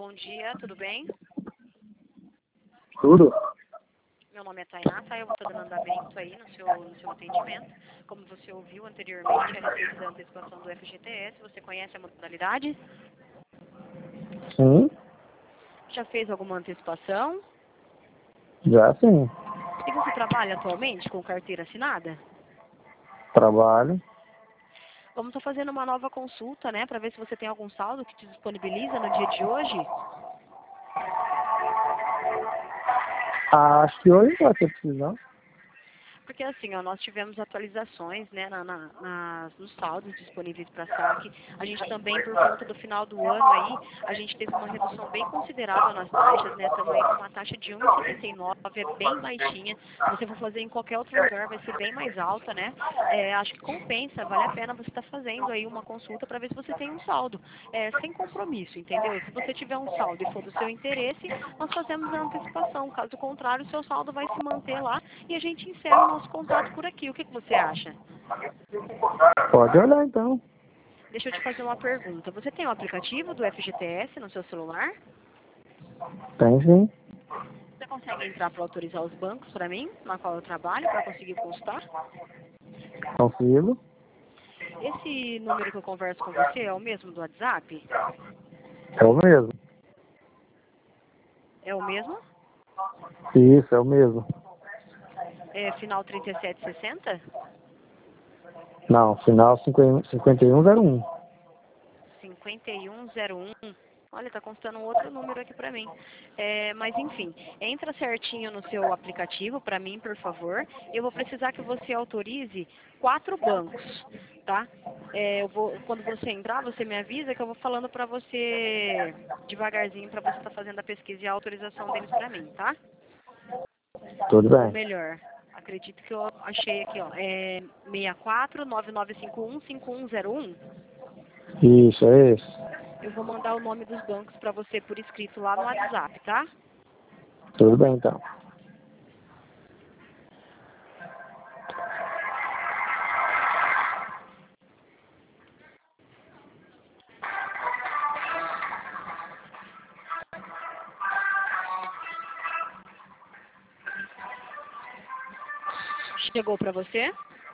bom dia, tudo bem? Tudo? Meu nome é Tainá, tá? Eu vou estar dando andamento aí no seu atendimento. Como você ouviu anteriormente a respeito da antecipação do FGTS, você conhece a modalidade? Sim, Já fez alguma antecipação? já sim. E você trabalha atualmente com carteira assinada? Trabalho. Vamos estar fazendo uma nova consulta, né, para ver se você tem algum saldo que te disponibiliza no dia de hoje. Acho que hoje vai ter precisão. Porque assim, ó, nós tivemos atualizações, né, nos saldos disponíveis para saque. A gente também, por conta do final do ano aí, a gente teve uma redução bem considerável nas taxas, né? Estamos aí com uma taxa de 1,79, é bem baixinha. Se você for fazer em qualquer outro lugar, vai ser bem mais alta, né? Acho que compensa, vale a pena você estar fazendo aí uma consulta para ver se você tem um saldo. Sem compromisso, entendeu? Se você tiver um saldo e for do seu interesse, nós fazemos a antecipação. Caso contrário, o seu saldo vai se manter lá e a gente encerra o nosso contato por aqui. O que você acha? Pode olhar então. Deixa eu te fazer uma pergunta. Você tem o aplicativo do FGTS no seu celular? Tem sim. Você consegue entrar para autorizar os bancos para mim, na qual eu trabalho, para conseguir consultar? Consigo. Esse número que eu converso com você é o mesmo do WhatsApp? É o mesmo. É o mesmo? Isso, é o mesmo. É final 3760? Não, final 5101. 5101. Olha, tá constando um outro número aqui para mim. Mas enfim, entra certinho no seu aplicativo para mim, por favor. Eu vou precisar que você autorize 4 bancos, tá? Quando você entrar, você me avisa que eu vou falando para você devagarzinho para você estar fazendo a pesquisa e a autorização deles para mim, tá? Tudo Ou bem. melhor, acredito que eu achei aqui, ó, 64 9951 5101. Isso, é esse. Eu vou mandar o nome dos bancos para você por escrito lá no WhatsApp, tá? Tudo bem então. Chegou para você?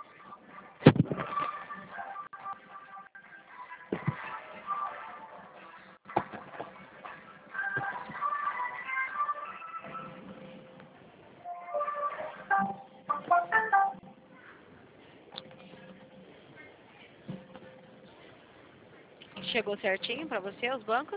Chegou certinho para você, os bancos?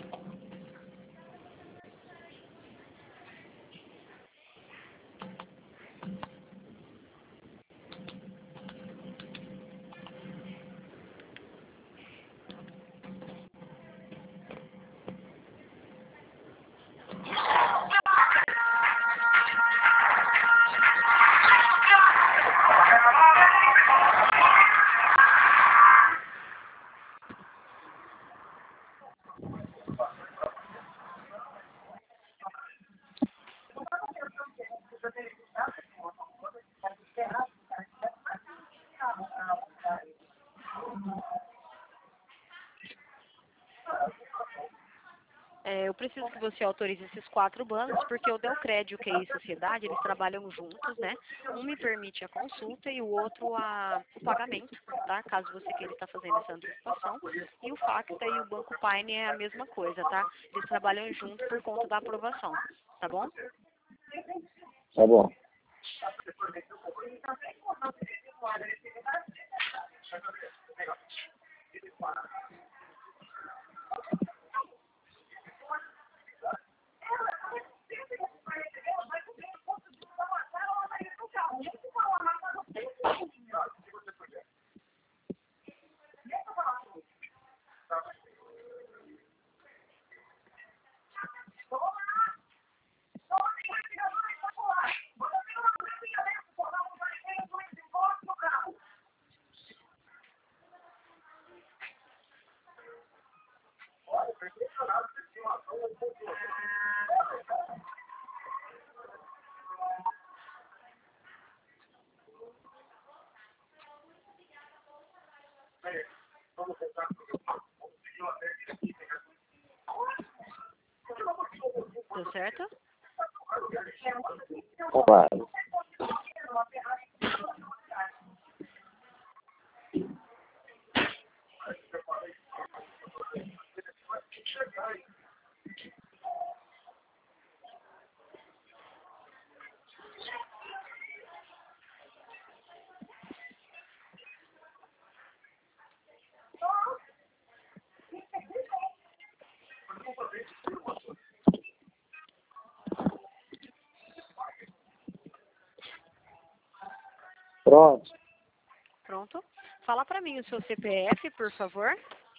Eu preciso que você autorize esses 4 bancos, porque o Delcred e o QI Sociedade, eles trabalham juntos, né? Um me permite a consulta e o outro o pagamento, tá? Caso você queira estar fazendo essa antecipação. E o Facta e o Banco Paine é a mesma coisa, tá? Eles trabalham junto por conta da aprovação, tá bom? Tá bom. Isso, certo? Claro. Pronto. Pronto. Fala para mim o seu CPF, por favor.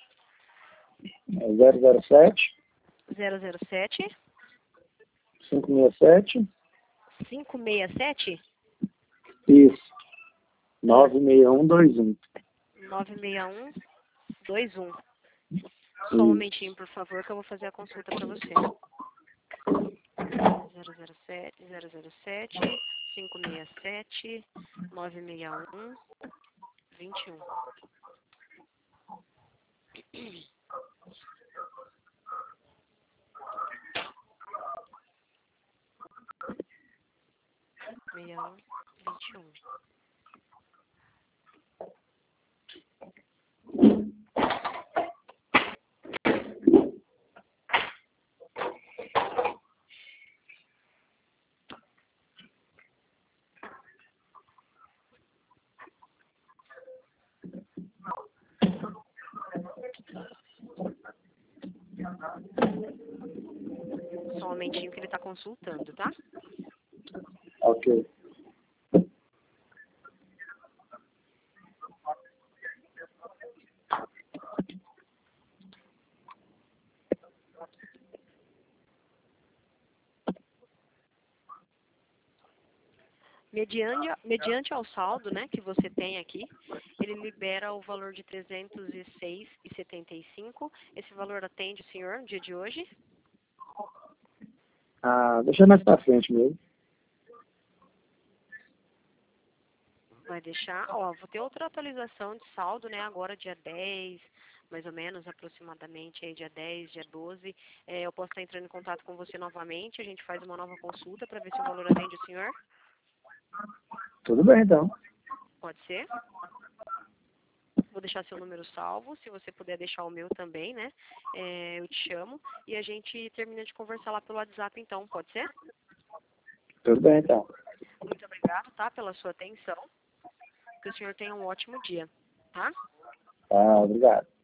007 007 567. 567 Isso. 96121. 96121. Só um momentinho, por favor, que eu vou fazer a consulta para você. 007 567 961 21. Meia 21. Só um momentinho que ele está consultando, tá? Ok. Mediante ao saldo, né, que você tem aqui, ele libera o valor de 306,75. Esse valor atende o senhor no dia de hoje? Deixa mais pra frente mesmo. Vai deixar, ó, vou ter outra atualização de saldo, né, agora dia 10, mais ou menos, aproximadamente, aí dia 10, dia 12. Eu posso estar entrando em contato com você novamente, a gente faz uma nova consulta para ver se o valor atende o senhor? Tudo bem, então. Pode ser? Vou deixar seu número salvo, se você puder deixar o meu também, né? Eu te chamo e a gente termina de conversar lá pelo WhatsApp, então, pode ser? Tudo bem, então. Muito obrigado, tá, pela sua atenção. Que o senhor tenha um ótimo dia, tá? Obrigado.